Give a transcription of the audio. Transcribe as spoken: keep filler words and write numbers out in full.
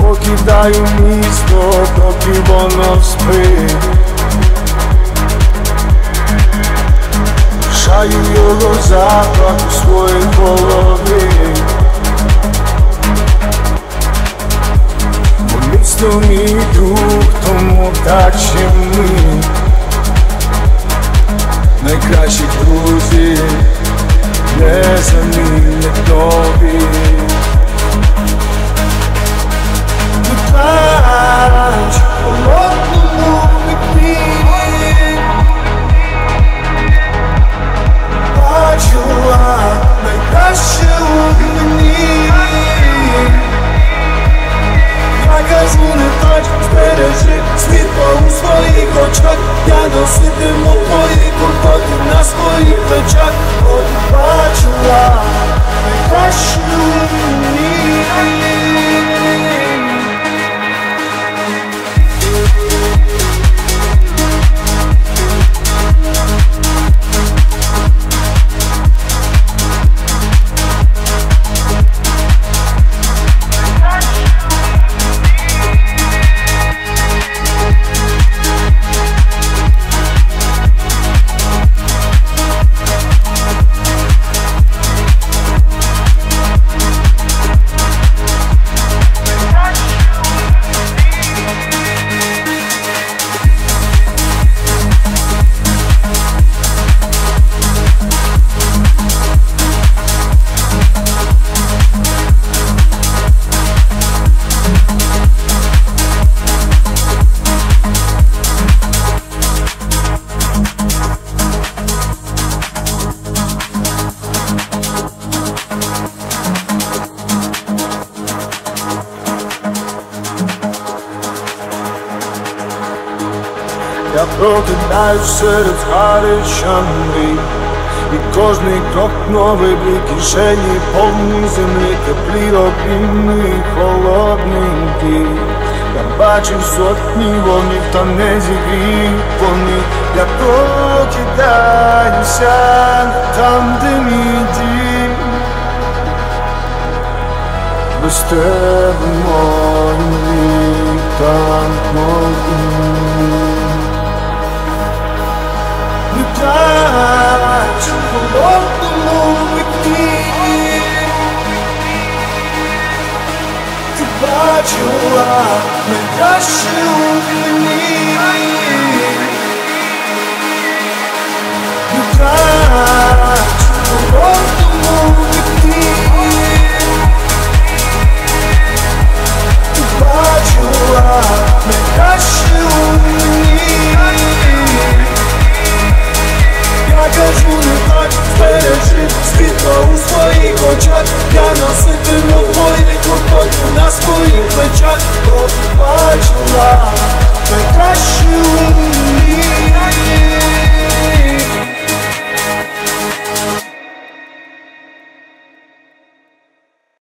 покидаю місто, поки воно спить. Шаю його запах у своїй голові. Бо місто мій друг, тому так ще ми найкращі друзі, незамінних тобі. Не плач у холодному вікні, бачила найкраще у мені. Я кажу, не плач, збережи світло у своїх очах. Я носитиму твої турботи на своїх плечах. От бачила найкраще у мені. Я прокидаюсь серед згарища мрій, і кожний крок новий блік, кишені повні землі, теплі обійми, холодний. Я бачив сотні вогнів, та не зігрів вони. Я прокидаюся там, де мій дім. Без тебе мой вік, там мовлю. Не плач у холодному вікні, ти бачила найкраще у мені.